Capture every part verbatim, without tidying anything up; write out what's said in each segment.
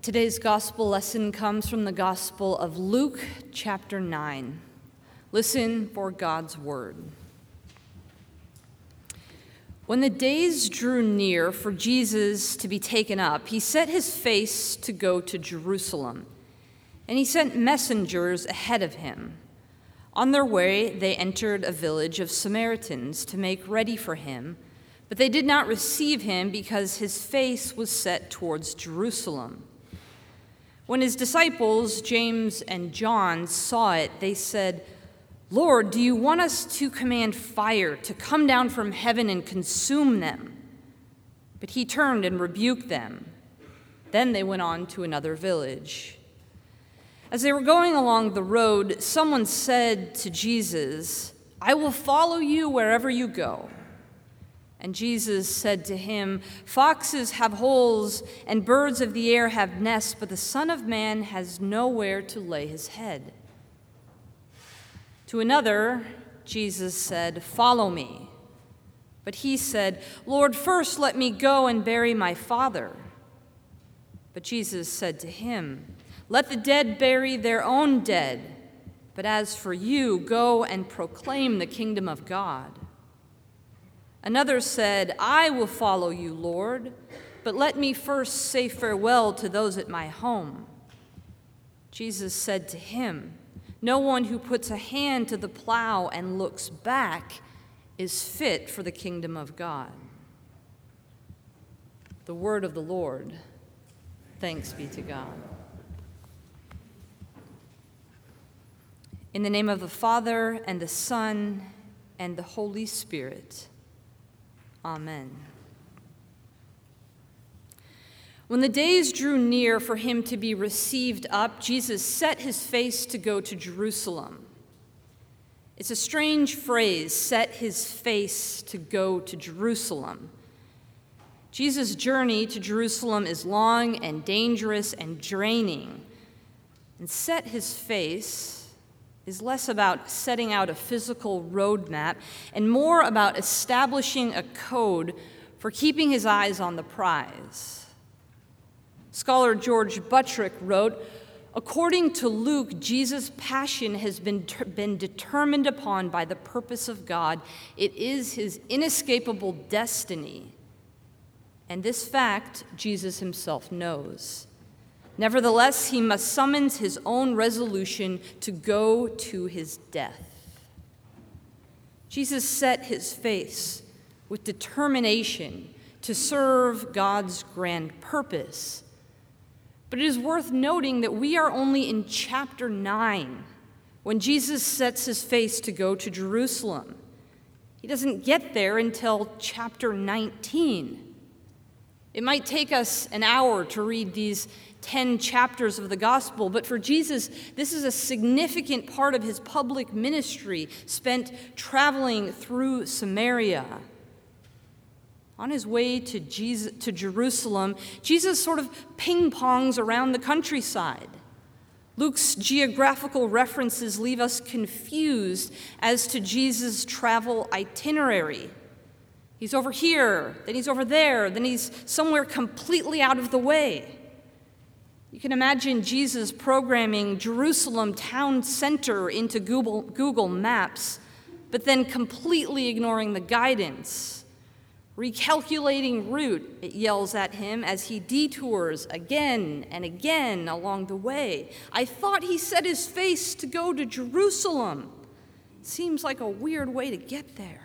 Today's gospel lesson comes from the Gospel of Luke, chapter nine. Listen for God's word. When the days drew near for Jesus to be taken up, he set his face to go to Jerusalem, and he sent messengers ahead of him. On their way, they entered a village of Samaritans to make ready for him, but they did not receive him because his face was set towards Jerusalem. When his disciples, James and John, saw it, they said, "Lord, do you want us to command fire to come down from heaven and consume them?" But he turned and rebuked them. Then they went on to another village. As they were going along the road, someone said to Jesus, "I will follow you wherever you go." And Jesus said to him, "Foxes have holes and birds of the air have nests, but the Son of Man has nowhere to lay his head." To another, Jesus said, "Follow me." But he said, "Lord, first let me go and bury my father." But Jesus said to him, "Let the dead bury their own dead, but as for you, go and proclaim the kingdom of God." Another said, "I will follow you, Lord, but let me first say farewell to those at my home." Jesus said to him, "No one who puts a hand to the plow and looks back is fit for the kingdom of God." The word of the Lord. Thanks be to God. In the name of the Father, and the Son, and the Holy Spirit. Amen. When the days drew near for him to be received up, Jesus set his face to go to Jerusalem. It's a strange phrase, set his face to go to Jerusalem. Jesus' journey to Jerusalem is long and dangerous and draining. And set his face is less about setting out a physical roadmap and more about establishing a code for keeping his eyes on the prize. Scholar George Buttrick wrote, "According to Luke, Jesus' passion has been, ter- been determined upon by the purpose of God. It is his inescapable destiny. And this fact Jesus himself knows. Nevertheless, he must summon his own resolution to go to his death." Jesus set his face with determination to serve God's grand purpose. But it is worth noting that we are only in chapter nine when Jesus sets his face to go to Jerusalem. He doesn't get there until chapter nineteen. It might take us an hour to read these ten chapters of the gospel, but for Jesus, this is a significant part of his public ministry, spent traveling through Samaria. On his way to Jesus, to Jerusalem, Jesus sort of ping-pongs around the countryside. Luke's geographical references leave us confused as to Jesus' travel itinerary. He's over here, then he's over there, then he's somewhere completely out of the way. You can imagine Jesus programming Jerusalem town center into Google, Google Maps, but then completely ignoring the guidance. Recalculating route, it yells at him as he detours again and again along the way. "I thought he set his face to go to Jerusalem." Seems like a weird way to get there.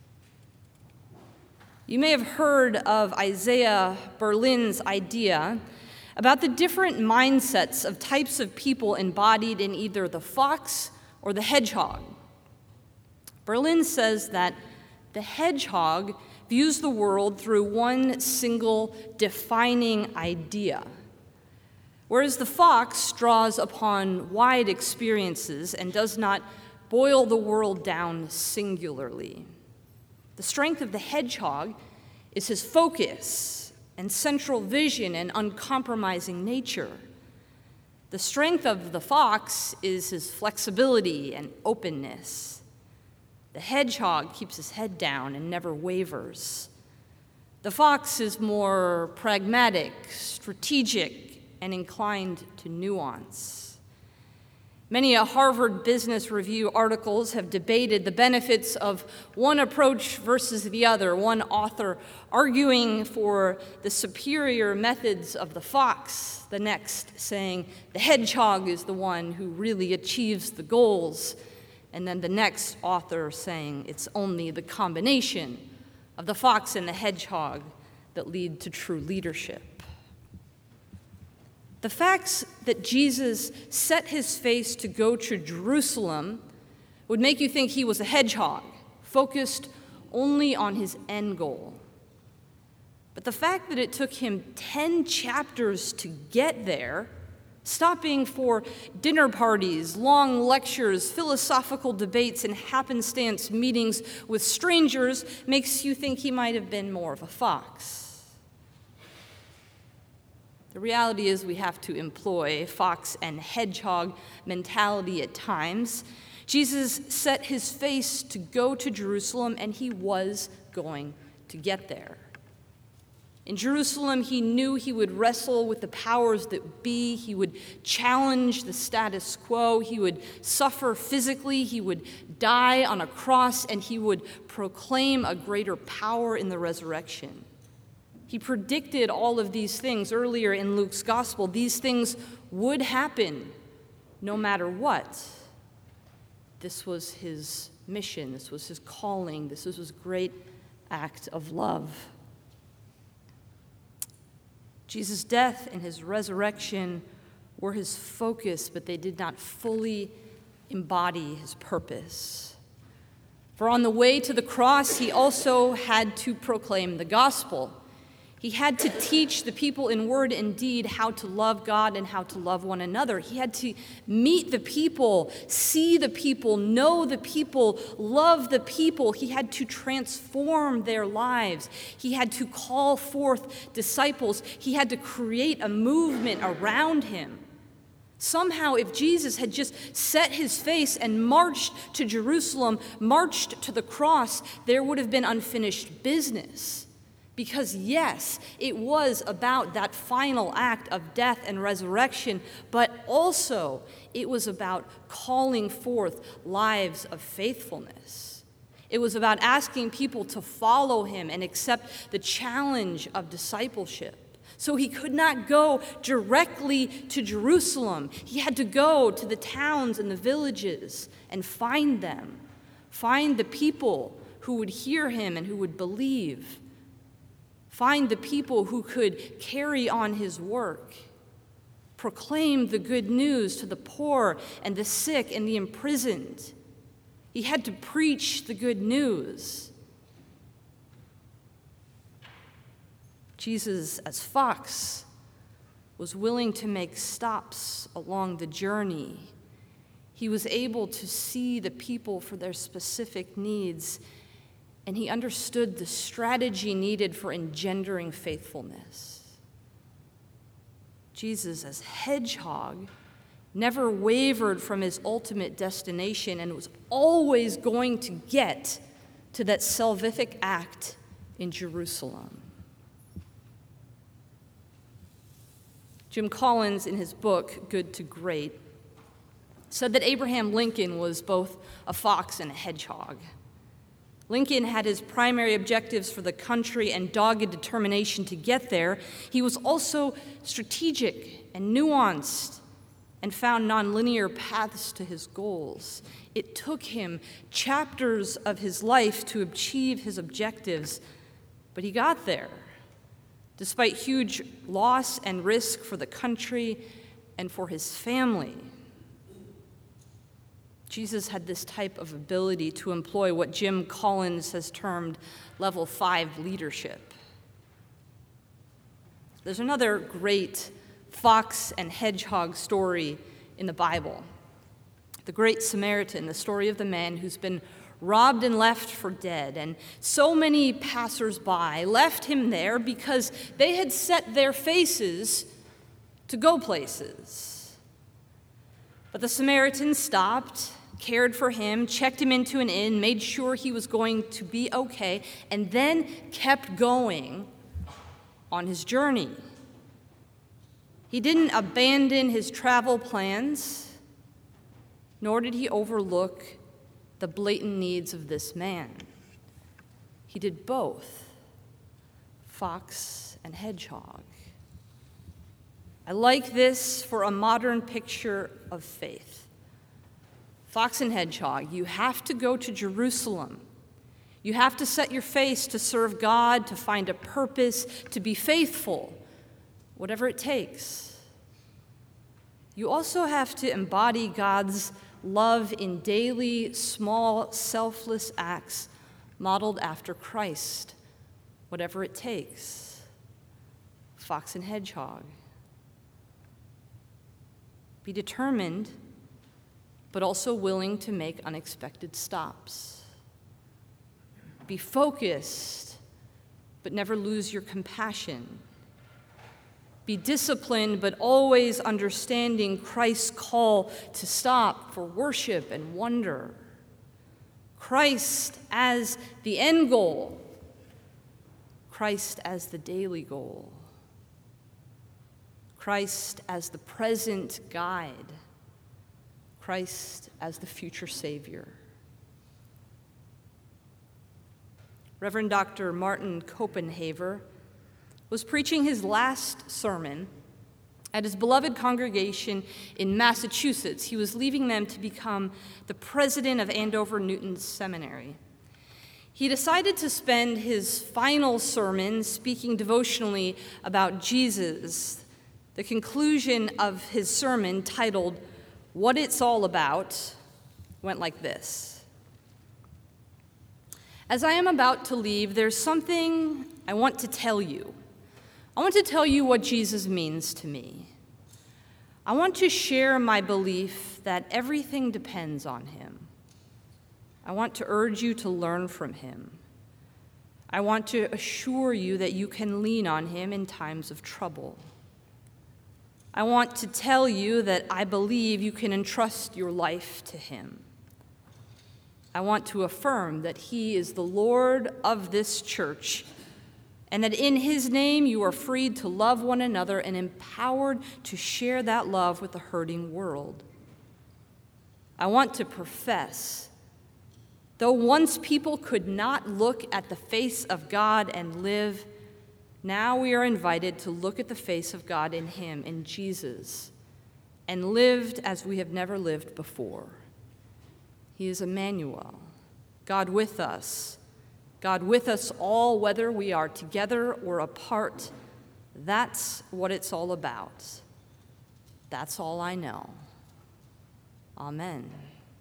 You may have heard of Isaiah Berlin's idea about the different mindsets of types of people embodied in either the fox or the hedgehog. Berlin says that the hedgehog views the world through one single defining idea, whereas the fox draws upon wide experiences and does not boil the world down singularly. The strength of the hedgehog is his focus and central vision and uncompromising nature. The strength of the fox is his flexibility and openness. The hedgehog keeps his head down and never wavers. The fox is more pragmatic, strategic, and inclined to nuance. Many a Harvard Business Review articles have debated the benefits of one approach versus the other, one author arguing for the superior methods of the fox, the next saying the hedgehog is the one who really achieves the goals, and then the next author saying it's only the combination of the fox and the hedgehog that lead to true leadership. The facts that Jesus set his face to go to Jerusalem would make you think he was a hedgehog, focused only on his end goal. But the fact that it took him ten chapters to get there, stopping for dinner parties, long lectures, philosophical debates, and happenstance meetings with strangers, makes you think he might have been more of a fox. The reality is we have to employ fox and hedgehog mentality at times. Jesus set his face to go to Jerusalem, and he was going to get there. In Jerusalem, he knew he would wrestle with the powers that be. He would challenge the status quo. He would suffer physically. He would die on a cross, and he would proclaim a greater power in the resurrection. He predicted all of these things earlier in Luke's gospel. These things would happen no matter what. This was his mission. This was his calling. This was his great act of love. Jesus' death and his resurrection were his focus, but they did not fully embody his purpose. For on the way to the cross, he also had to proclaim the gospel. He had to teach the people in word and deed how to love God and how to love one another. He had to meet the people, see the people, know the people, love the people. He had to transform their lives. He had to call forth disciples. He had to create a movement around him. Somehow, if Jesus had just set his face and marched to Jerusalem, marched to the cross, there would have been unfinished business. Because yes, it was about that final act of death and resurrection, but also it was about calling forth lives of faithfulness. It was about asking people to follow him and accept the challenge of discipleship. So he could not go directly to Jerusalem. He had to go to the towns and the villages and find them, find the people who would hear him and who would believe. Find the people who could carry on his work, proclaim the good news to the poor and the sick and the imprisoned. He had to preach the good news. Jesus, as fox, was willing to make stops along the journey. He was able to see the people for their specific needs, and he understood the strategy needed for engendering faithfulness. Jesus, as hedgehog, never wavered from his ultimate destination and was always going to get to that salvific act in Jerusalem. Jim Collins, in his book, Good to Great, said that Abraham Lincoln was both a fox and a hedgehog. Lincoln had his primary objectives for the country and dogged determination to get there. He was also strategic and nuanced and found nonlinear paths to his goals. It took him chapters of his life to achieve his objectives, but he got there, despite huge loss and risk for the country and for his family. Jesus had this type of ability to employ what Jim Collins has termed level five leadership. There's another great fox and hedgehog story in the Bible. The Great Samaritan, the story of the man who's been robbed and left for dead. And so many passers-by left him there because they had set their faces to go places. But the Samaritan stopped, cared for him, checked him into an inn, made sure he was going to be okay, and then kept going on his journey. He didn't abandon his travel plans, nor did he overlook the blatant needs of this man. He did both, fox and hedgehog. I like this for a modern picture of faith. Fox and hedgehog, you have to go to Jerusalem. You have to set your face to serve God, to find a purpose, to be faithful, whatever it takes. You also have to embody God's love in daily, small, selfless acts modeled after Christ, whatever it takes. Fox and hedgehog. Be determined, but also willing to make unexpected stops. Be focused, but never lose your compassion. Be disciplined, but always understanding Christ's call to stop for worship and wonder. Christ as the end goal, Christ as the daily goal, Christ as the present guide, Christ as the future Savior. Reverend Doctor Martin Copenhaver was preaching his last sermon at his beloved congregation in Massachusetts. He was leaving them to become the president of Andover Newton Seminary. He decided to spend his final sermon speaking devotionally about Jesus. The conclusion of his sermon, titled "What It's All About," went like this. As I am about to leave, there's something I want to tell you. I want to tell you what Jesus means to me. I want to share my belief that everything depends on him. I want to urge you to learn from him. I want to assure you that you can lean on him in times of trouble. I want to tell you that I believe you can entrust your life to him. I want to affirm that he is the Lord of this church, and that in his name you are freed to love one another and empowered to share that love with the hurting world. I want to profess, though once people could not look at the face of God and live, now we are invited to look at the face of God in him, in Jesus, and lived as we have never lived before. He is Emmanuel, God with us, God with us all, whether we are together or apart. That's what it's all about. That's all I know. Amen.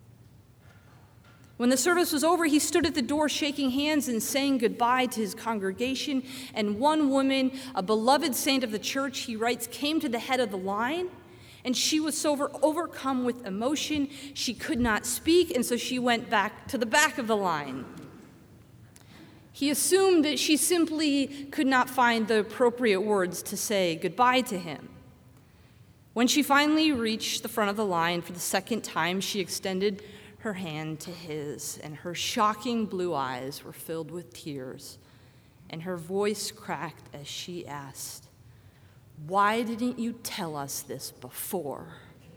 When the service was over, he stood at the door shaking hands and saying goodbye to his congregation. And one woman, a beloved saint of the church, he writes, came to the head of the line, and she was so over- overcome with emotion, she could not speak, and so she went back to the back of the line. He assumed that she simply could not find the appropriate words to say goodbye to him. When she finally reached the front of the line for the second time, she extended her hand to his, and her shocking blue eyes were filled with tears, and her voice cracked as she asked, "Why didn't you tell us this before?"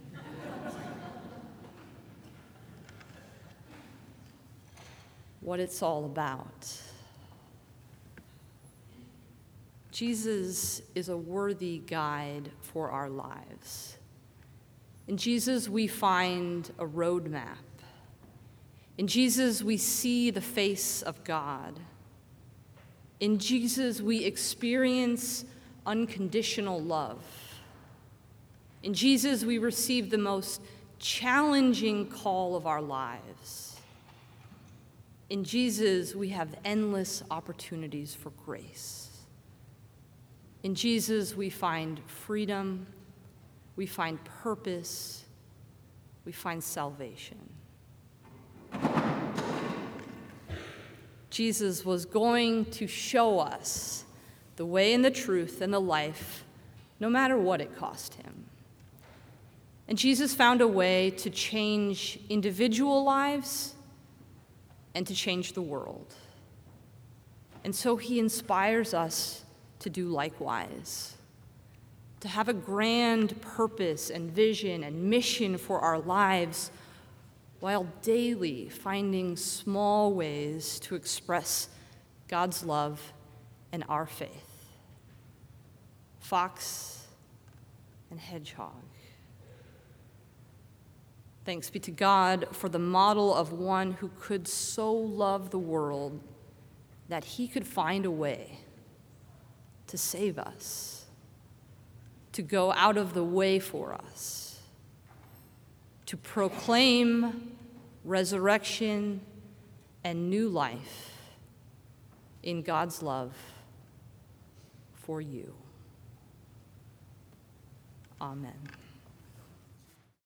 What it's all about. Jesus is a worthy guide for our lives. In Jesus, we find a roadmap. In Jesus, we see the face of God. In Jesus, we experience unconditional love. In Jesus, we receive the most challenging call of our lives. In Jesus, we have endless opportunities for grace. In Jesus, we find freedom, we find purpose, we find salvation. Jesus was going to show us the way and the truth and the life, no matter what it cost him. And Jesus found a way to change individual lives and to change the world. And so he inspires us to do likewise. to have a grand purpose and vision and mission for our lives, while daily finding small ways to express God's love and our faith. Fox and hedgehog. Thanks be to God for the model of one who could so love the world that he could find a way to save us, to go out of the way for us, to proclaim resurrection and new life in God's love for you. Amen.